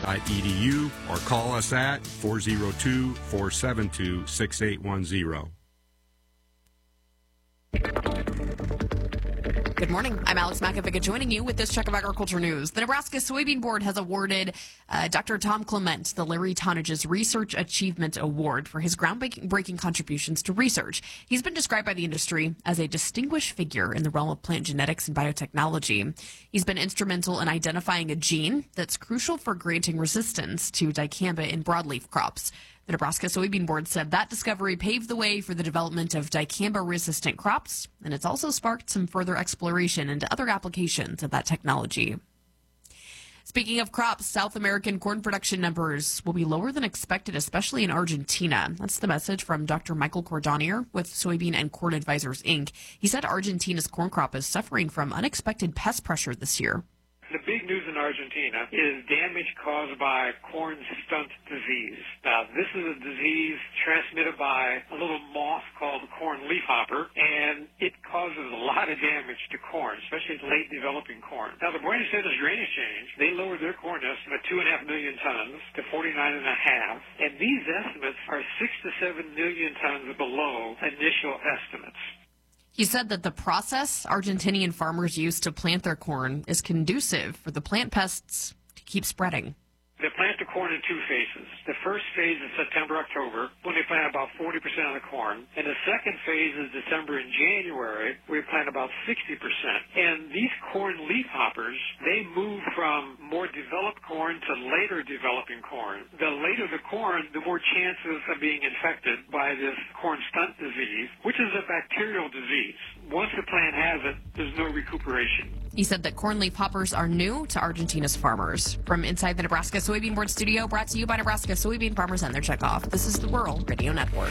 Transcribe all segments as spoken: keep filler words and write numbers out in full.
dot e d u or call us at four oh two, four seven two, six eight one zero. Good morning. I'm Alex Makovic joining you with this check of agriculture news. The Nebraska Soybean Board has awarded uh, Doctor Tom Clement the Larry Tonage's Research Achievement Award for his groundbreaking contributions to research. He's been described by the industry as a distinguished figure in the realm of plant genetics and biotechnology. He's been instrumental in identifying a gene that's crucial for granting resistance to dicamba in broadleaf crops. The Nebraska Soybean Board said that discovery paved the way for the development of dicamba-resistant crops, and it's also sparked some further exploration into other applications of that technology. Speaking of crops, South American corn production numbers will be lower than expected, especially in Argentina. That's the message from Doctor Michael Cordonier with Soybean and Corn Advisors, Incorporated. He said Argentina's corn crop is suffering from unexpected pest pressure this year. The big news in Argentina is damage caused by corn stunt disease. Now, this is a disease transmitted by a little moth called the corn leafhopper, and it causes a lot of damage to corn, especially late developing corn. Now, the Buenos Aires drainage change, they lowered their corn estimate two and a half million tons to forty-nine and a half, and these estimates are six to seven million tons below initial estimates. He said that the process Argentinian farmers use to plant their corn is conducive for the plant pests to keep spreading. They plant the corn in two phases. The first phase is September, October, when they plant about forty percent of the corn. And the second phase is December and January, where we plant about sixty percent. And these corn leafhoppers, they move from more developed corn to later developing corn. The later the corn, the more chances of being infected by this corn stunt disease, which is a bacterial disease. Once the plant has it, there's no recuperation. He said that corn leaf hoppers are new to Argentina's farmers. From inside the Nebraska Soybean Board studio, brought to you by Nebraska Soybean Farmers and their checkoff. This is the Rural Radio Network.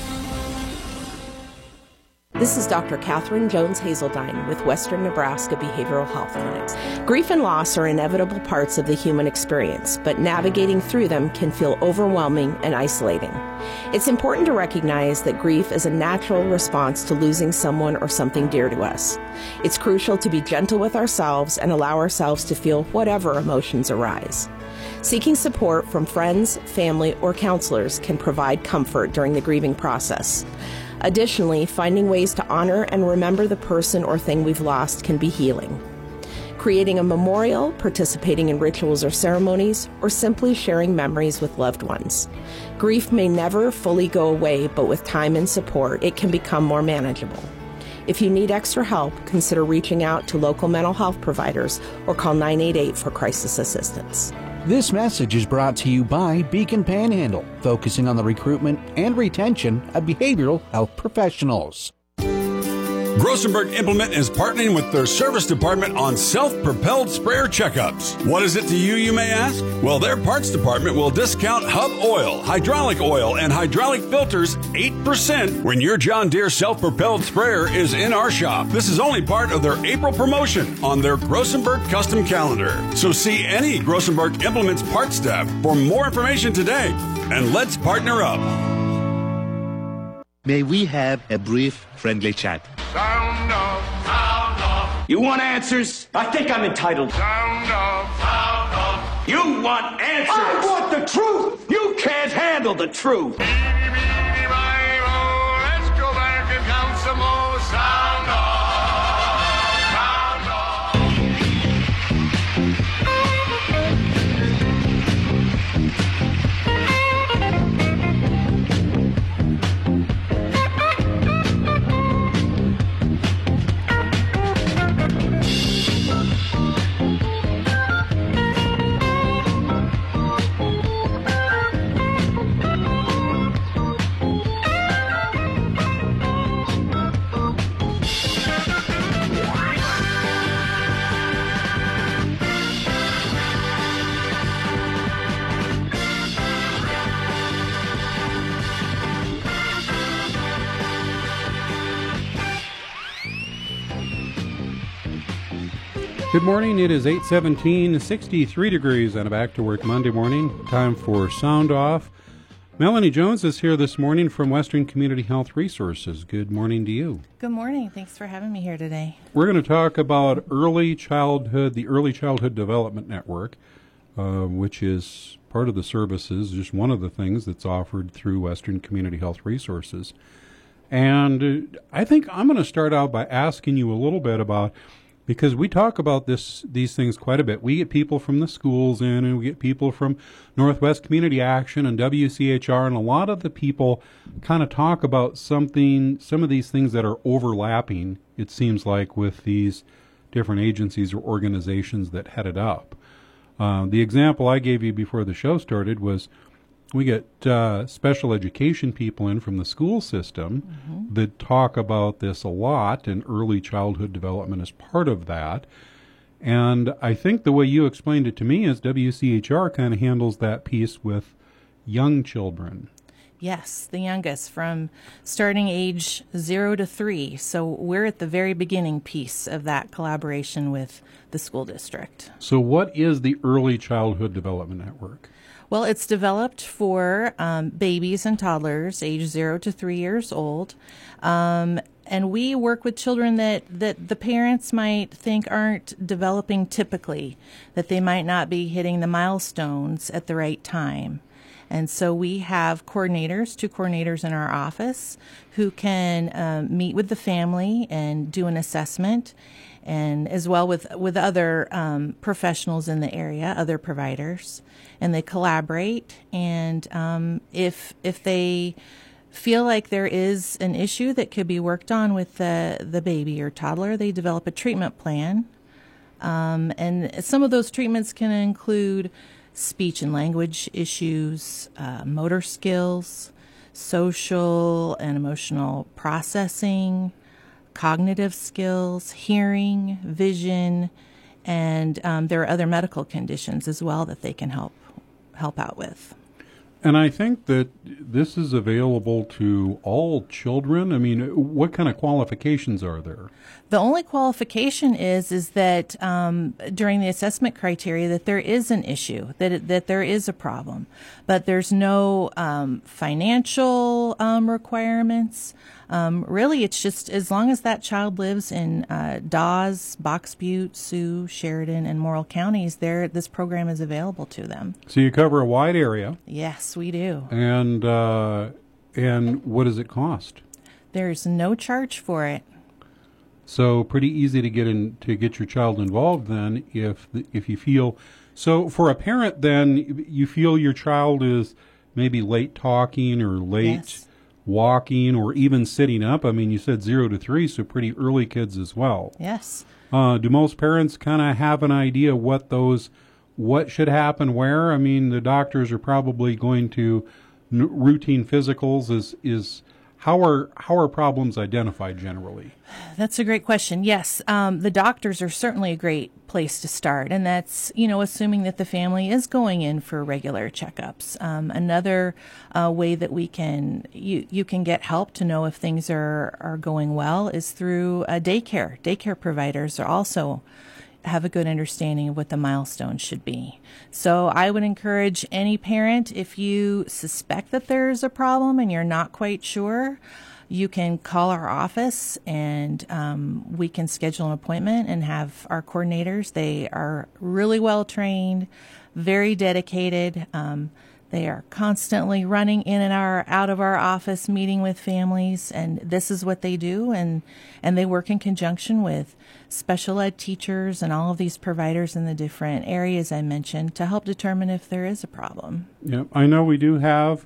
This is Doctor Catherine Jones Hazeldine with Western Nebraska Behavioral Health Clinics. Grief and loss are inevitable parts of the human experience, but navigating through them can feel overwhelming and isolating. It's important to recognize that grief is a natural response to losing someone or something dear to us. It's crucial to be gentle with ourselves and allow ourselves to feel whatever emotions arise. Seeking support from friends, family, or counselors can provide comfort during the grieving process. Additionally, finding ways to honor and remember the person or thing we've lost can be healing. Creating a memorial, participating in rituals or ceremonies, or simply sharing memories with loved ones. Grief may never fully go away, but with time and support, it can become more manageable. If you need extra help, consider reaching out to local mental health providers or call nine eight eight for crisis assistance. This message is brought to you by Beacon Panhandle, focusing on the recruitment and retention of behavioral health professionals. Grossenberg Implement is partnering with their service department on self-propelled sprayer checkups. What is it to you, you may ask? Well, their parts department will discount hub oil, hydraulic oil, and hydraulic filters eight percent when your John Deere self-propelled sprayer is in our shop. This is only part of their April promotion on their Grossenberg custom calendar. So see any Grossenberg Implements parts staff for more information today. And let's partner up. May we have a brief, friendly chat? Sound off, sound off. You want answers? I think I'm entitled. Sound off, sound off. You want answers? I want the truth. You can't handle the truth. Let's go back and count some more. Sound off, sound off. Good morning. It is eight seventeen, sixty-three degrees on a back to work Monday morning. Time for Sound Off. Melanie Jones is here this morning from Western Community Health Resources. Good morning to you. Good morning. Thanks for having me here today. We're going to talk about early childhood, the Early Childhood Development Network. uh, which is part of the services, just one of the things that's offered through Western Community Health Resources. And uh, I think I'm going to start out by asking you a little bit about, because we talk about this these things quite a bit. We get people from the schools in, and we get people from Northwest Community Action and W C H R, and a lot of the people kind of talk about something, some of these things that are overlapping, it seems like, with these different agencies or organizations that head it up. Uh, the example I gave you before the show started was we get uh, special education people in from the school system mm-hmm. that talk about this a lot, and early childhood development is part of that. And I think the way you explained it to me is W C H R kind of handles that piece with young children. Yes, the youngest, from starting age zero to three. So we're at the very beginning piece of that collaboration with the school district. So what is the Early Childhood Development Network? Well, it's developed for um, babies and toddlers age zero to three years old. Um, and we work with children that, that the parents might think aren't developing typically, that they might not be hitting the milestones at the right time. And so we have coordinators, two coordinators in our office who can um, meet with the family and do an assessment, and as well with, with other um, professionals in the area, other providers, and they collaborate. And um, if if they feel like there is an issue that could be worked on with the, the baby or toddler, they develop a treatment plan. Um, and some of those treatments can include speech and language issues, uh, motor skills, social and emotional processing, cognitive skills, hearing, vision, and um, there are other medical conditions as well that they can help help out with. And I think that this is available to all children. I mean, what kind of qualifications are there? The only qualification is is that um, during the assessment criteria that there is an issue, that it, that there is a problem, but there's no um, financial um, requirements. Um, really, it's just as long as that child lives in uh, Dawes, Box Butte, Sioux, Sheridan, and Morrill counties, there this program is available to them. So you cover a wide area. Yes, we do. And uh, and what does it cost? There's no charge for it. So pretty easy to get in to get your child involved then, if if you feel so. For a parent, then you feel your child is maybe late talking or late. Yes. Walking or even sitting up. I mean, you said zero to three, so pretty early kids as well. Yes. Uh, do most parents kind of have an idea what those, what should happen where? I mean, the doctors are probably going to n- routine physicals. Is is how are how are problems identified generally? That's a great question. Yes, um, the doctors are certainly a great place to start, and that's, you know, assuming that the family is going in for regular checkups. Um, another uh, way that we can you you can get help to know if things are are going well is through a daycare. Daycare providers are also have a good understanding of what the milestones should be. So I would encourage any parent, if you suspect that there's a problem and you're not quite sure, you can call our office and um, we can schedule an appointment and have our coordinators. They are really well trained, very dedicated. Um, they are constantly running in and our, out of our office, meeting with families, and this is what they do. And, and they work in conjunction with special ed teachers and all of these providers in the different areas I mentioned to help determine if there is a problem. Yeah, I know we do have.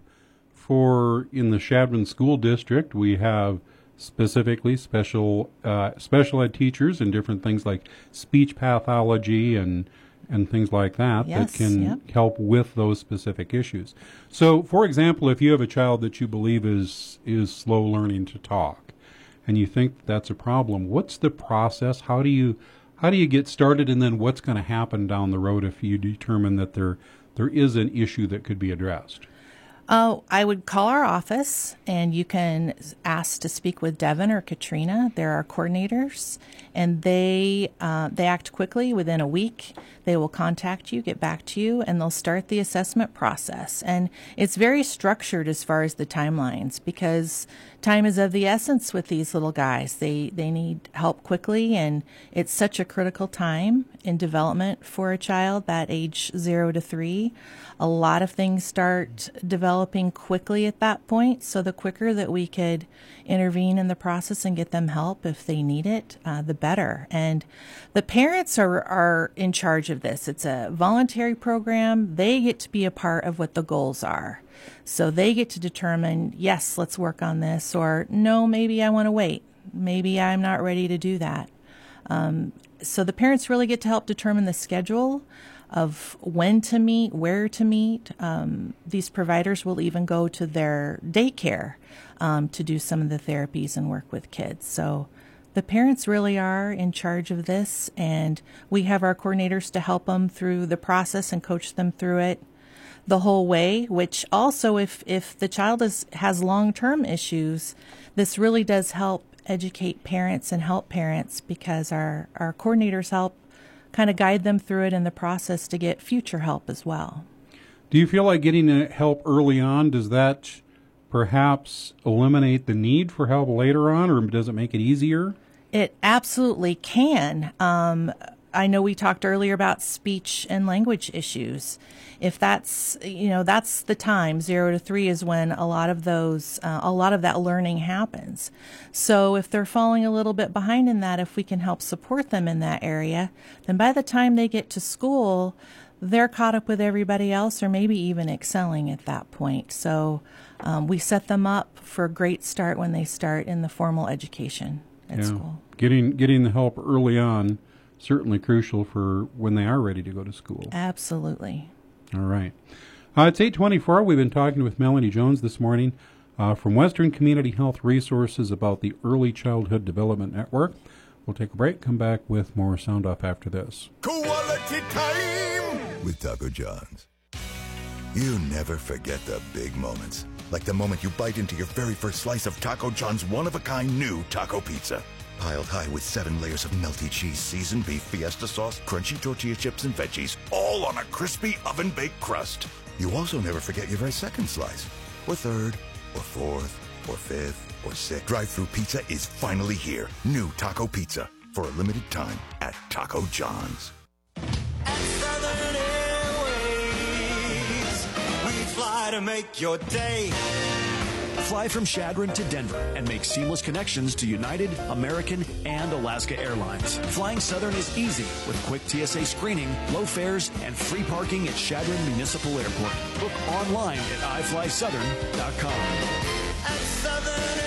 For in the Shadron School District, we have specifically special uh, special ed teachers and different things like speech pathology and and things like that yes, that can yep. help with those specific issues. So, for example, if you have a child that you believe is is slow learning to talk, and you think that's a problem, what's the process? How do you how do you get started, and then what's going to happen down the road if you determine that there there is an issue that could be addressed? Oh, I would call our office, and you can ask to speak with Devin or Katrina. They're our coordinators, and they uh, they act quickly within a week. They will contact you, get back to you, and they'll start the assessment process. And it's very structured as far as the timelines, because time is of the essence with these little guys. They they need help quickly, and it's such a critical time in development for a child, that age zero to three. A lot of things start developing quickly at that point, so the quicker that we could intervene in the process and get them help if they need it, uh, the better. And the parents are, are in charge of this. It's a voluntary program. They get to be a part of what the goals are. So they get to determine, yes, let's work on this, or no, maybe I want to wait. Maybe I'm not ready to do that. Um, so the parents really get to help determine the schedule of when to meet, where to meet. Um, these providers will even go to their daycare um, to do some of the therapies and work with kids. So the parents really are in charge of this, and we have our coordinators to help them through the process and coach them through it the whole way, which also, if, if the child is, has long-term issues, this really does help educate parents and help parents, because our, our coordinators help kind of guide them through it in the process to get future help as well. Do you feel like getting help early on, does that perhaps eliminate the need for help later on, or does it make it easier? It absolutely can. Um, I know we talked earlier about speech and language issues. If that's, you know, that's the time, zero to three is when a lot of those, uh, a lot of that learning happens. So if they're falling a little bit behind in that, if we can help support them in that area, then by the time they get to school, they're caught up with everybody else, or maybe even excelling at that point. So um, we set them up for a great start when they start in the formal education at yeah. school. Getting, getting the help early on, certainly crucial for when they are ready to go to school. Absolutely. All right. Uh, it's eight twenty-four. We've been talking with Melanie Jones this morning uh, from Western Community Health Resources about the Early Childhood Development Network. We'll take a break, come back with more Sound Off after this. Quality time with Taco John's. You never forget the big moments, like the moment you bite into your very first slice of Taco John's one-of-a-kind new taco pizza. Piled high with seven layers of melty cheese, seasoned beef, fiesta sauce, crunchy tortilla chips, and veggies, all on a crispy oven-baked crust. You also never forget your very second slice, or third, or fourth, or fifth, or sixth. Drive-through pizza is finally here. New Taco Pizza, for a limited time at Taco John's. At Southern Airways, we fly to make your day. Fly from Chadron to Denver and make seamless connections to United, American, and Alaska Airlines. Flying Southern is easy with quick T S A screening, low fares, and free parking at Chadron Municipal Airport. Book online at i fly southern dot com. At Southern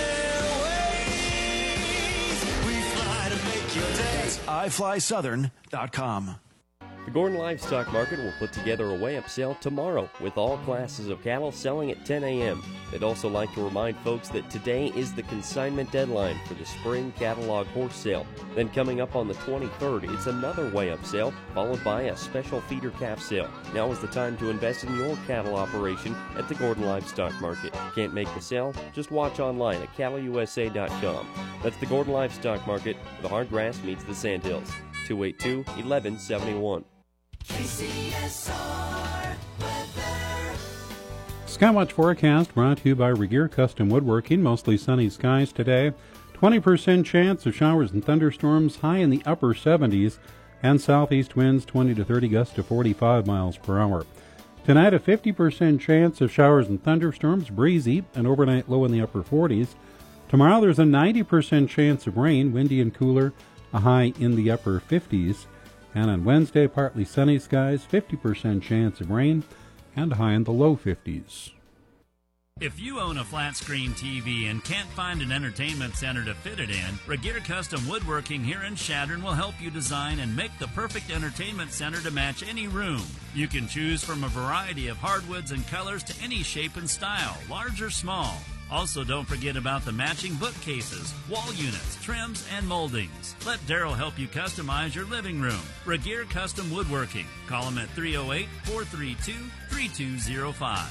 Airways, we fly to make your day. That's i fly southern dot com. The Gordon Livestock Market will put together a weigh-up sale tomorrow with all classes of cattle selling at ten a.m. They'd also like to remind folks that today is the consignment deadline for the spring catalog horse sale. Then coming up on the twenty-third, it's another weigh-up sale, followed by a special feeder calf sale. Now is the time to invest in your cattle operation at the Gordon Livestock Market. Can't make the sale? Just watch online at cattle u s a dot com. That's the Gordon Livestock Market, where the hard grass meets the sandhills. two eight two, one one seven one. K C S R weather. Skywatch forecast brought to you by Regeer Custom Woodworking. Mostly sunny skies today. twenty percent chance of showers and thunderstorms, high in the upper seventies, and southeast winds twenty to thirty, gusts to forty-five miles per hour. Tonight, a fifty percent chance of showers and thunderstorms, breezy, and overnight low in the upper forties. Tomorrow, there's a ninety percent chance of rain, windy and cooler, a high in the upper fifties. And on Wednesday, partly sunny skies, fifty percent chance of rain, and a high in the low fifties. If you own a flat-screen T V and can't find an entertainment center to fit it in, Regeer Custom Woodworking here in Chadron will help you design and make the perfect entertainment center to match any room. You can choose from a variety of hardwoods and colors to any shape and style, large or small. Also, don't forget about the matching bookcases, wall units, trims, and moldings. Let Daryl help you customize your living room. Regeer Custom Woodworking. Call him at three oh eight, four three two, three two oh five.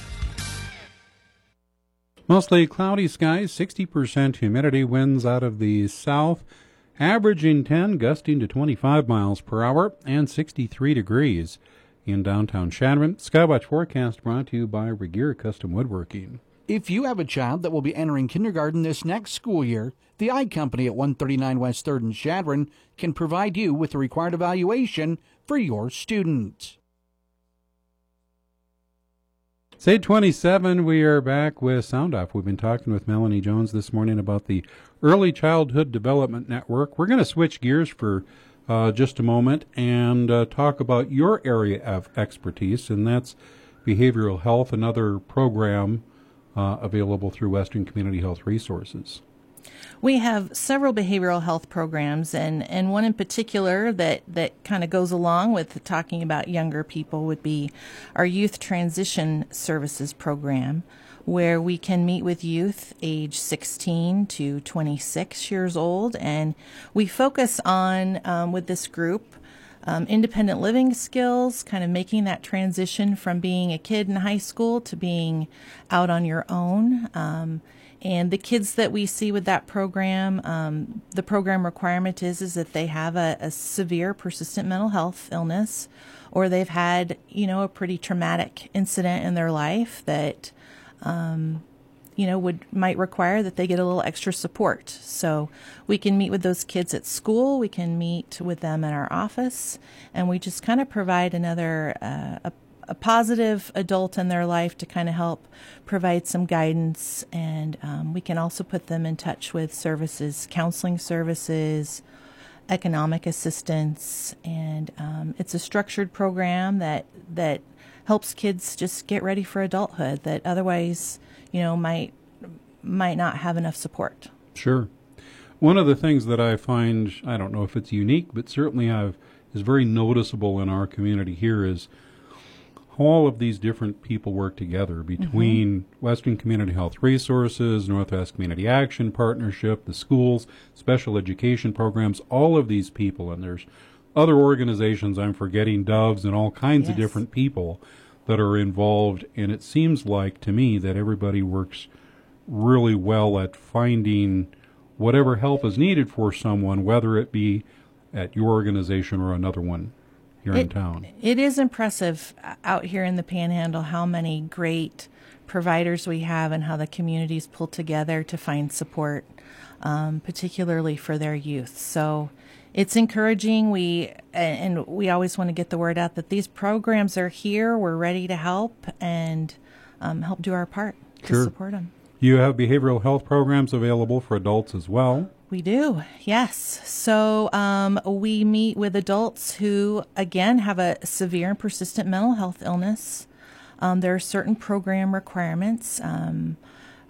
Mostly cloudy skies, sixty percent humidity, winds out of the south, averaging ten, gusting to twenty-five miles per hour, and sixty-three degrees in downtown Chadron. Skywatch forecast brought to you by Regier Custom Woodworking. If you have a child that will be entering kindergarten this next school year, the Eye Company at one thirty-nine West third in Chadron can provide you with the required evaluation for your student. It's eight twenty-seven. We are back with Sound Off. We've been talking with Melanie Jones this morning about the Early Childhood Development Network. We're going to switch gears for uh, just a moment and uh, talk about your area of expertise, and that's behavioral health, another program uh, available through Western Community Health Resources. We have several behavioral health programs, and, and one in particular that, that kind of goes along with talking about younger people would be our Youth Transition Services program, where we can meet with youth age sixteen to twenty-six years old, and we focus on, um, with this group, um, independent living skills, kind of making that transition from being a kid in high school to being out on your own. Um, And the kids that we see with that program, um, the program requirement is is that they have a, a severe, persistent mental health illness, or they've had, you know, a pretty traumatic incident in their life that, um, you know, would might require that they get a little extra support. So we can meet with those kids at school, we can meet with them in our office, and we just kind of provide another uh, a a positive adult in their life to kind of help provide some guidance. And um, we can also put them in touch with services, counseling services, economic assistance. And um, it's a structured program that, that helps kids just get ready for adulthood that otherwise, you know, might, might not have enough support. Sure. One of the things that I find, I don't know if it's unique, but certainly I've, is very noticeable in our community here is all of these different people work together between mm-hmm. Western Community Health Resources, Northwest Community Action Partnership, the schools, special education programs, all of these people, and there's other organizations I'm forgetting, Doves, and all kinds yes. of different people that are involved, and it seems like to me that everybody works really well at finding whatever help is needed for someone, whether it be at your organization or another one here it, in town. It is impressive out here in the Panhandle how many great providers we have and how the communities pull together to find support, um, particularly for their youth. So it's encouraging. We and we always want to get the word out that these programs are here. We're ready to help and um, help do our part to sure. support them. You have behavioral health programs available for adults as well. We do, yes. So um, we meet with adults who, again, have a severe and persistent mental health illness. Um, there are certain program requirements. Um,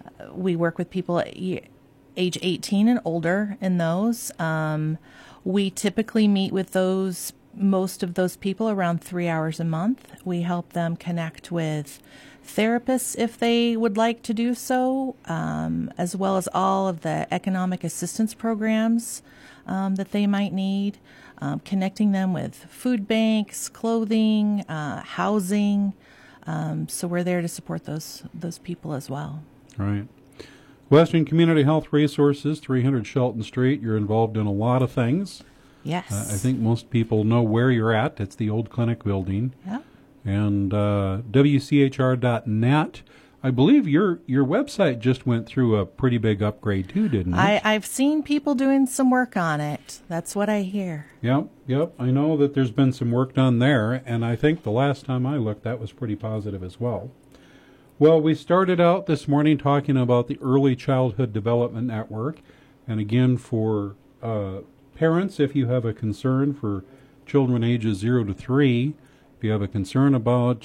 we work with people at age eighteen and older in those. Um, we typically meet with those, most of those people around three hours a month. We help them connect with therapists if they would like to do so, um, as well as all of the economic assistance programs um, that they might need, um, connecting them with food banks, clothing, uh, housing. Um, so we're there to support those those people as well. Right. Western Community Health Resources, three hundred Shelton Street. You're involved in a lot of things. Yes. Uh, I think most people know where you're at. It's the old clinic building. Yeah. And uh, W C H R dot net. I believe your your website just went through a pretty big upgrade too, didn't it? I, I've seen people doing some work on it. That's what I hear. Yep, yep. I know that there's been some work done there, and I think the last time I looked, that was pretty positive as well. Well, we started out this morning talking about the Early Childhood Development Network, and again for uh, parents, if you have a concern for children ages zero to three. If you have a concern about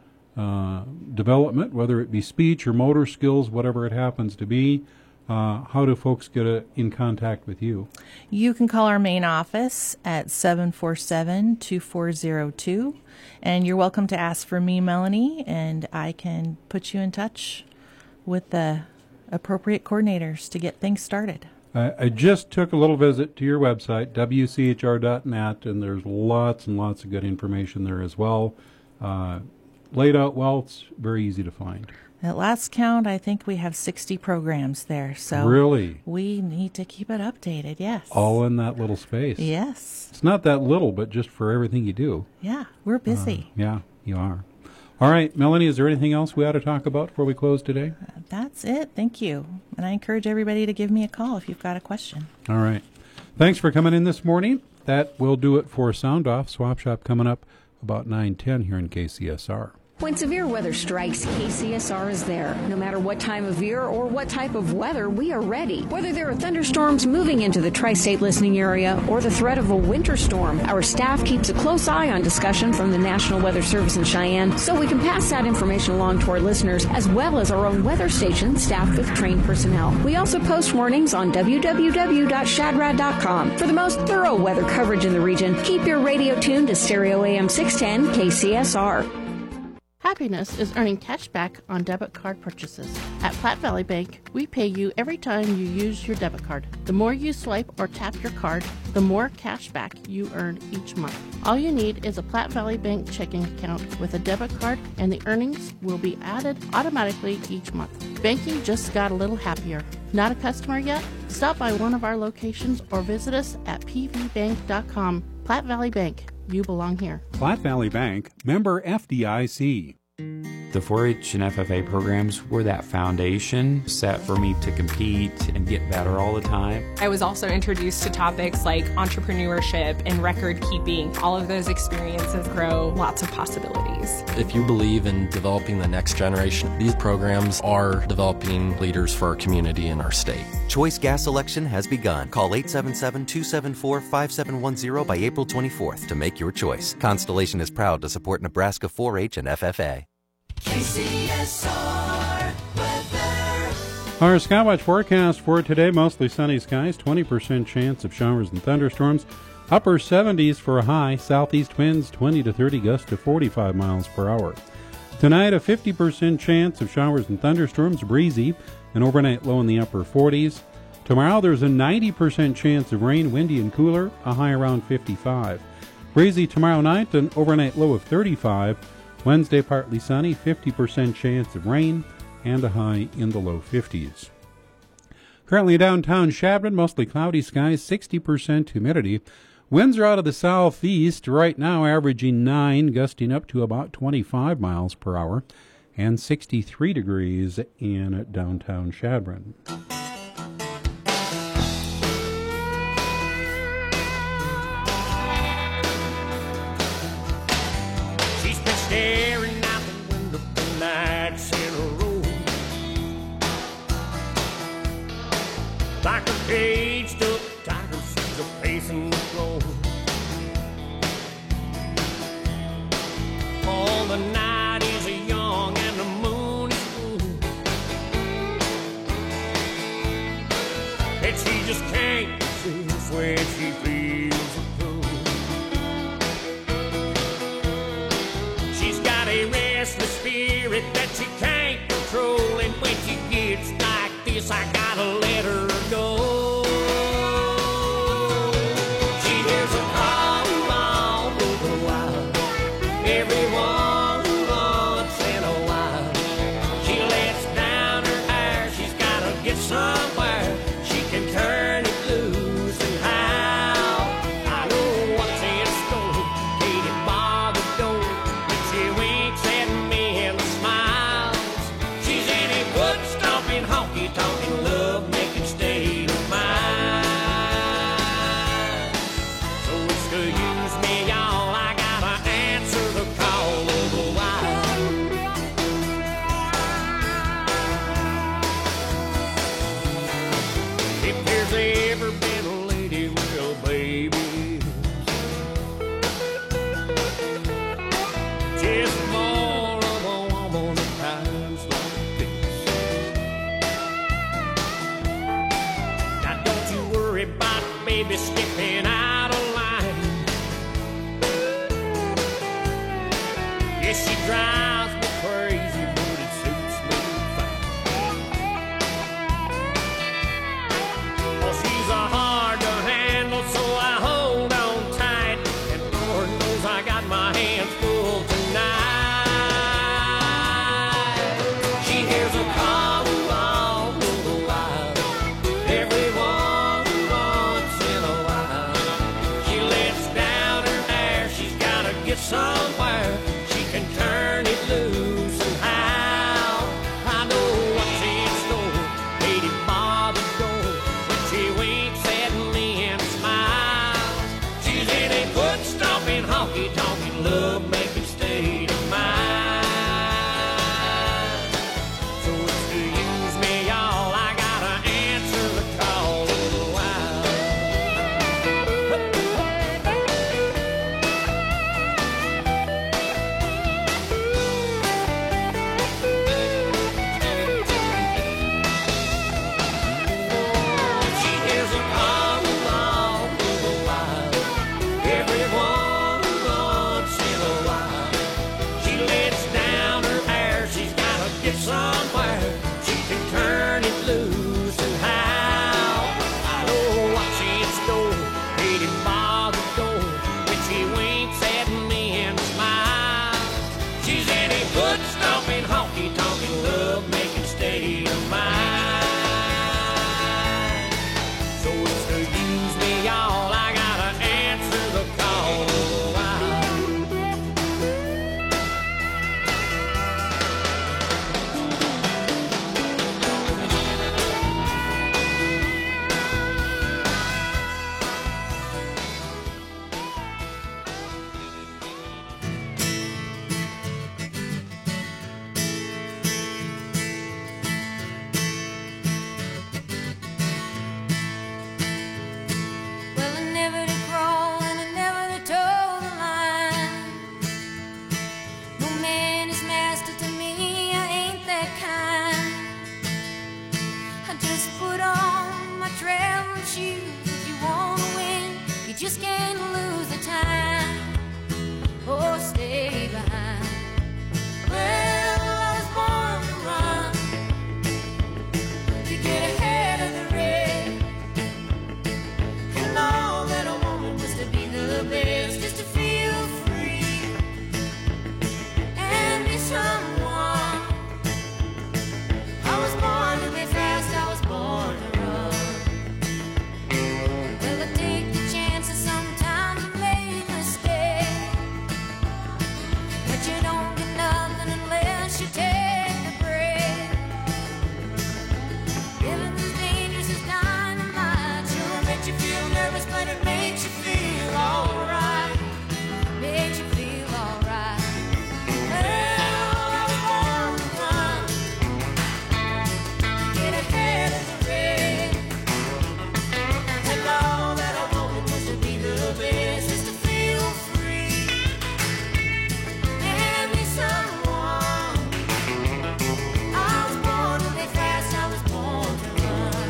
uh, development, whether it be speech or motor skills, whatever it happens to be, uh, how do folks get a, in contact with you? You can call our main office at seven four seven, two four zero two, and you're welcome to ask for me, Melanie, and I can put you in touch with the appropriate coordinators to get things started. I, I just took a little visit to your website, W C H R dot net, and there's lots and lots of good information there as well. Uh, laid out well. It's very easy to find. At last count, I think we have sixty programs there. So Really? we need to keep it updated, yes. All in that little space. Yes. It's not that little, but just for everything you do. Yeah, we're busy. Uh, yeah, you are. All right, Melanie, is there anything else we ought to talk about before we close today? Uh, that's it. Thank you. And I encourage everybody to give me a call if you've got a question. All right. Thanks for coming in this morning. That will do it for Sound Off. Swap Shop coming up about nine ten here in K C S R. When severe weather strikes, K C S R is there. No matter what time of year or what type of weather, we are ready. Whether there are thunderstorms moving into the tri-state listening area or the threat of a winter storm, our staff keeps a close eye on discussion from the National Weather Service in Cheyenne so we can pass that information along to our listeners, as well as our own weather station staffed with trained personnel. We also post warnings on w w w dot shadrad dot com. For the most thorough weather coverage in the region, keep your radio tuned to Stereo A M six ten K C S R. Happiness is earning cash back on debit card purchases. At Platte Valley Bank, we pay you every time you use your debit card. The more you swipe or tap your card, the more cash back you earn each month. All you need is a Platte Valley Bank checking account with a debit card, and the earnings will be added automatically each month. Banking just got a little happier. Not a customer yet? Stop by one of our locations or visit us at p v bank dot com. Platte Valley Bank. You belong here. Platte Valley Bank, member F D I C. The four H and F F A programs were that foundation set for me to compete and get better all the time. I was also introduced to topics like entrepreneurship and record keeping. All of those experiences grow lots of possibilities. If you believe in developing the next generation, these programs are developing leaders for our community and our state. Choice gas election has begun. Call eight seven seven, two seven four, five seven one zero by April twenty-fourth to make your choice. Constellation is proud to support Nebraska four H and F F A. K C S R weather. Our Skywatch forecast for today, mostly sunny skies, twenty percent chance of showers and thunderstorms, upper seventies for a high, southeast winds twenty to thirty, gusts to forty-five miles per hour. Tonight, a fifty percent chance of showers and thunderstorms, breezy, an overnight low in the upper forties. Tomorrow, there's a ninety percent chance of rain, windy and cooler, a high around fifty-five. Breezy tomorrow night, an overnight low of thirty-five. Wednesday, partly sunny, fifty percent chance of rain, and a high in the low fifties. Currently downtown Chadron, mostly cloudy skies, sixty percent humidity. Winds are out of the southeast right now, averaging nine, gusting up to about twenty-five miles per hour, and sixty-three degrees in downtown Chadron. Staring out the window for nights in a row, like a caged up tiger, she's a pacing the floor. All the night is young and the moon is full, and she just can't resist when she feels it cool. She's got a restless spirit that she can't control, and when she gets like this, I gotta let her go. She hears a call all over the wild, everyone once in a while. She lets down her hair, she's gotta get somewhere she can turn it loose and howl. I know what's in store, Katie bar the door, but she winks at me and smiles. She's in a wood stomping, honky tonkin' love. somewhere she can turn it loose and howl. Oh, what's in store? Waiting by the door when she winks at me and smiles. She's any good stomping, honky tonkin', love making state of mind. So it's to use me all, I gotta answer the call. Well, I never did crawl and I never did toe the line. No man is master to me, I ain't that kind. I just put on my traveling shoes. If you wanna win, you just can't lose the time or stay behind. Well, I was born to run, to get ahead of the race. And all that I wanted was to be the best, just to feel free and be someone. I was born to be fast, I was born to run. Well, I take the chances, sometimes I make mistakes, but you don't get nothing unless you take the break. Living is dangerous as dynamite. Sure makes you feel nervous, but it makes you feel alright. Makes you feel alright. Well, I was born to run, to get ahead of the race. And all that I wanted was to be the best, just to feel free and be someone. I was born to be fast, I was born to run.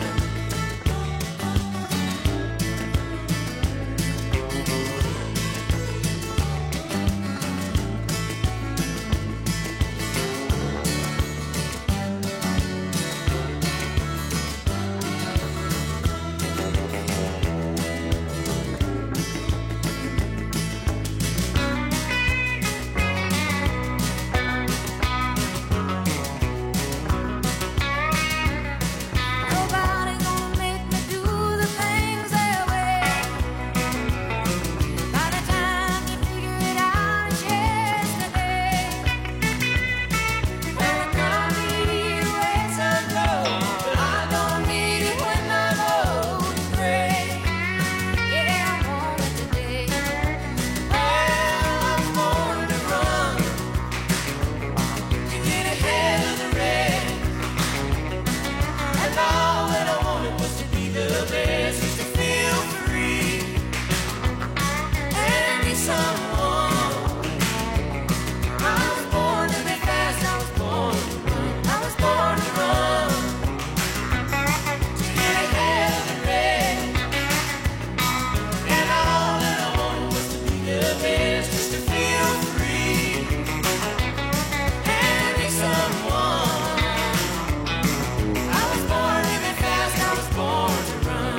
Nobody gonna make me do the things their way. By the time you figure it out, it's yesterday. Well, I don't need it when so low, but I don't need it when my road is gray. Yeah, I want it today. Well, I was born to run, to get ahead of the race. And all that I wanted was to be the best, just to feel free and be someone. I was born to be fast, I was born to run. I was born to run, to get ahead of the race. And all that I wanted was to be the best, just to feel free and be someone. I was born to be fast, I was born to run.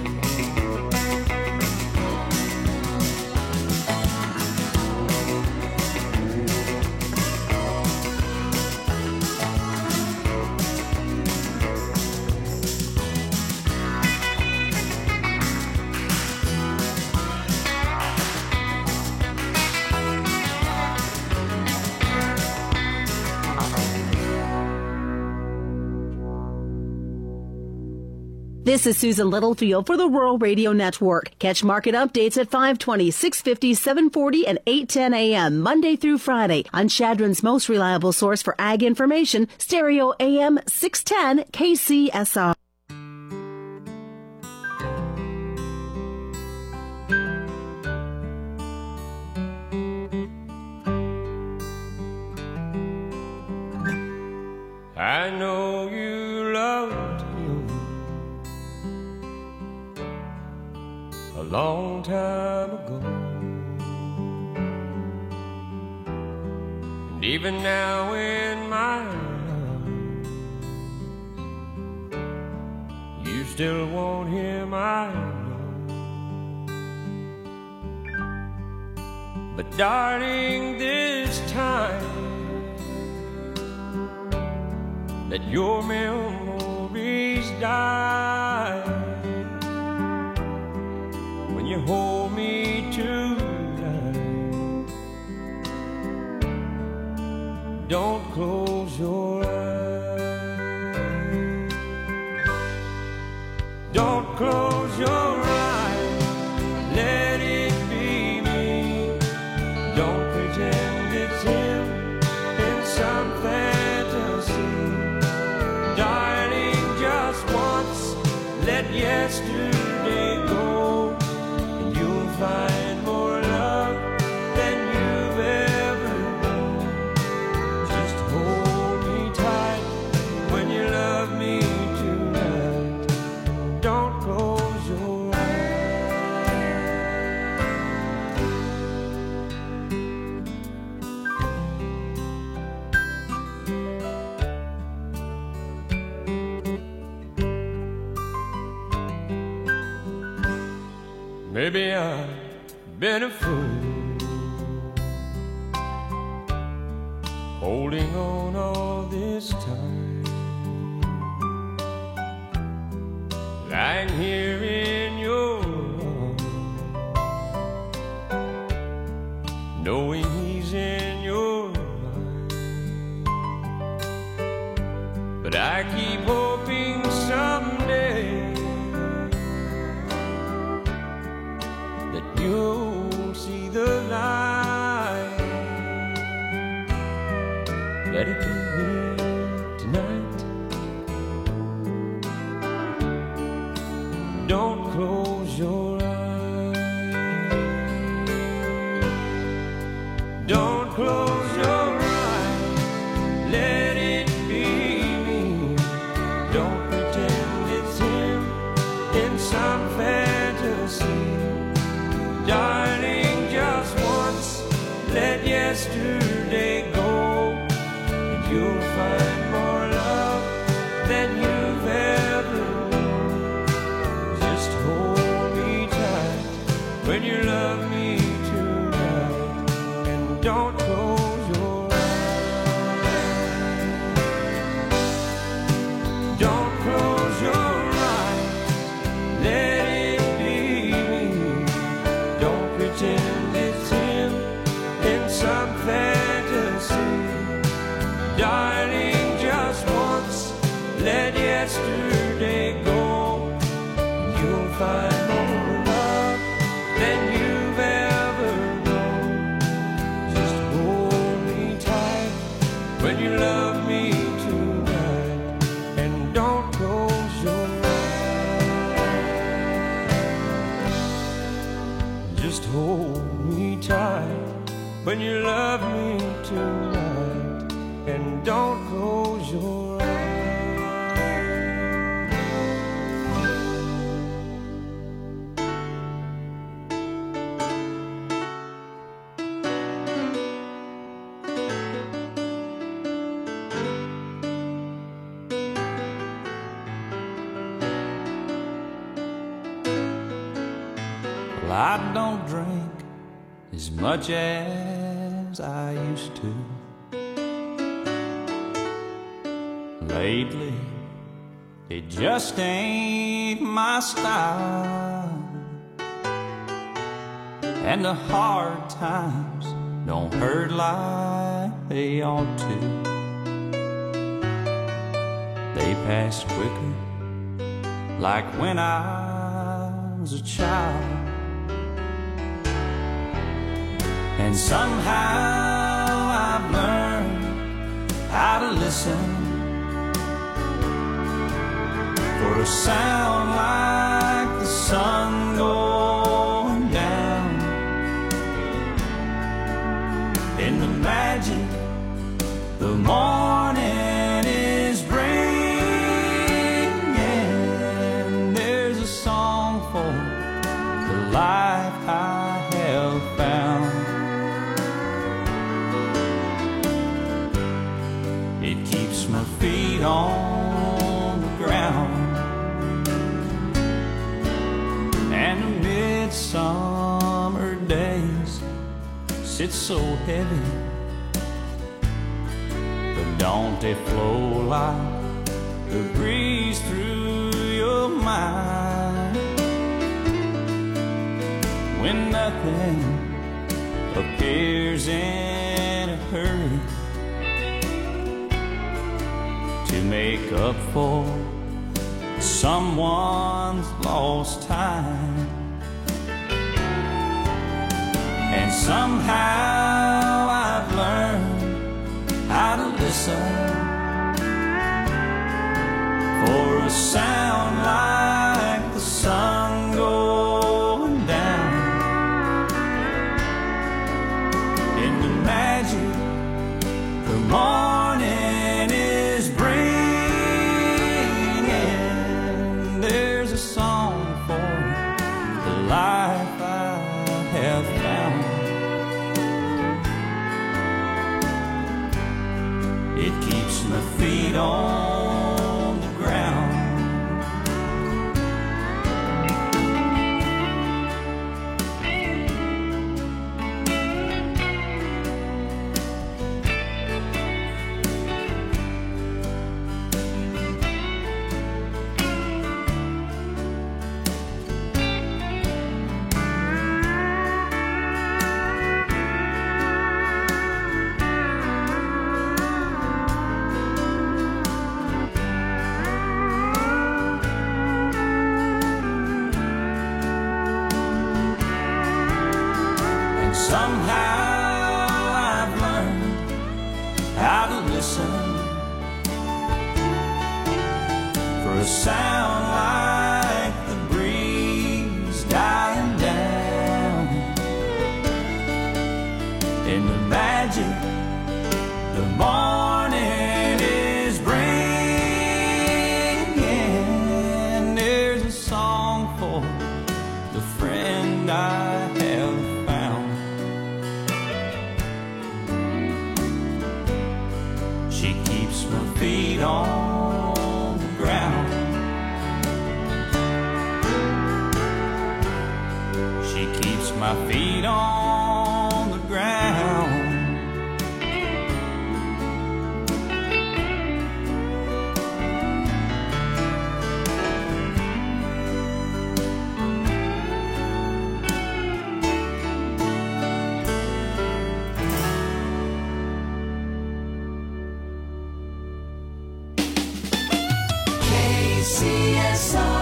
This is Susan Littlefield for the Rural Radio Network. Catch market updates at five twenty, six fifty, seven forty, and eight ten a.m. Monday through Friday on Chadron's most reliable source for ag information, Stereo A M six ten K C S R. I know you loved him a long time ago, and even now in my arms still want him, I know. But darling, this time, let your memories die. When you hold me tonight, don't close your eyes. Don't close your eyes, let it be me. Don't pretend it's him in some fantasy. Darling, just once, let yesterday go, and you'll find more love than you've ever known. Just hold me tight when you love me tonight. Don't close your eyes. Maybe I've been a fool, holding on all this time, lying here in your arms, knowing he's in your mind. But I keep hoping someday you'll see the light. Let it be here tonight. Don't close your eyes. Don't close your eyes. Let it be me. Don't pretend it's him in some fantasy. Darling, just once, let yesterday go, and you'll find more love than you've ever known. Just hold me tight when you love me tonight, and don't close your eyes. Don't close your eyes, let it be me. Don't pretend it's him in some fantasy. Darling, just once, let yesterday go, and you'll find more love than you've ever known. Just hold me tight when you love me tonight, and don't close your eyes. Just hold me tight when you love me tonight, and don't close your Well, I don't drink as much as I used to. Lately, it just ain't my style, and the hard times don't hurt like they ought to. They pass quicker, like when I was a child. And somehow I've learned how to listen for a sound like the sun going down, in the magic the morning is bringing. There's a song for the life I have found. It keeps my feet on the ground, in summer days sit so heavy, but don't they flow like the breeze through your mind? When nothing appears in a hurry to make up for someone's lost time, and somehow I've learned how to listen for a sound like the sun going down, in the magic the morning is bringing. There's a song for the life I have found. It keeps my feet on the ground. Somehow I've learned how to listen for a sound like the breeze dying down, in the magic the morning is bringing. There's a song for the friend I have found. She keeps my feet on the ground. She keeps my feet on the ground. C S R.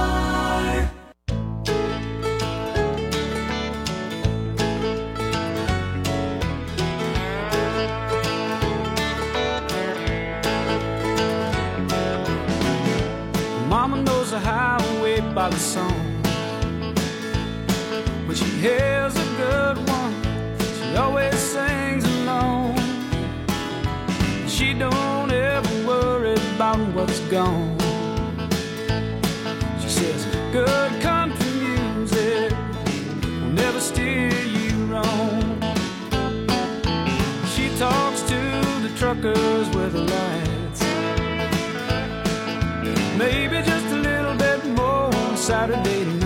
Mama knows the highway by the song. When she hears a good one, she always sings along. She don't ever worry about what's gone. Says good country music will never steer you wrong. She talks to the truckers with the lights, maybe just a little bit more on Saturday night.